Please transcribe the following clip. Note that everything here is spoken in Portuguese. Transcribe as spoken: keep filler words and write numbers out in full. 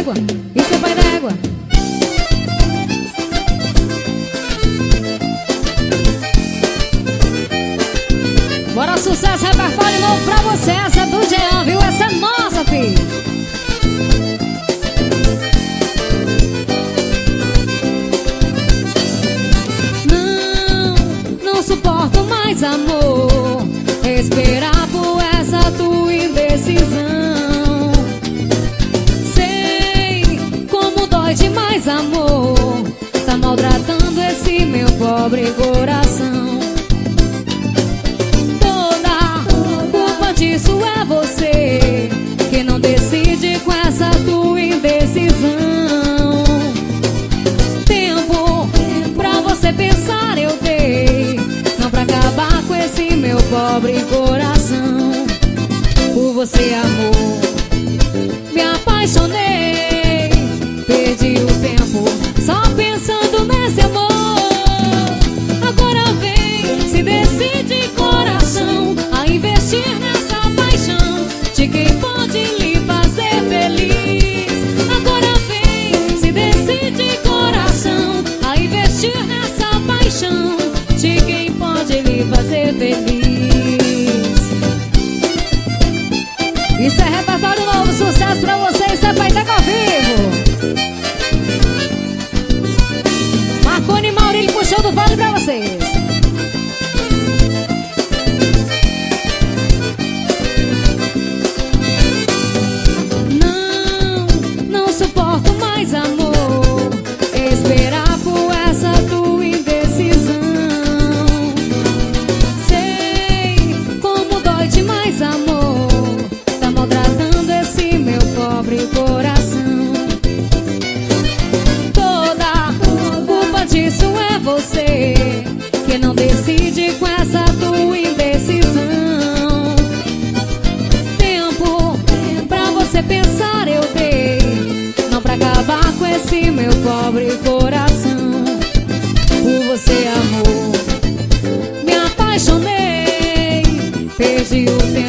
d'égua. Isso é pai d'égua. Bora, sucesso, repertório novo pra você. Essa é do Jean, viu? Essa é nossa, filho. Não, não suporto mais, amor, esperar por essa tua indecisão. Sei como dói demais, amor, tá maltratando esse meu pobre coração. Isso é você que não decide com essa tua indecisão. Tempo pra você pensar eu dei, não pra acabar com esse meu pobre coração. Por você, amor, me apaixonei, perdi o tempo só pensando nesse amor. Agora vem, se decide coração a investir nessa de quem pode lhe fazer feliz. Agora vem, se decide coração a investir nessa paixão de quem pode lhe fazer feliz. Isso é repertório novo, sucesso pra vocês, isso é Pai d'Égua ao vivo. Marconi Maurílio puxou do vale pra vocês. Amor, esperar por essa tua indecisão. Sei como dói demais, amor, tá maltratando esse meu pobre coração. Toda culpa disso é você que não decide com essa tua indecisão. Tempo pra você pensar eu dei, pra acabar com esse meu pobre coração. Por você, amor, me apaixonei, perdi o tempo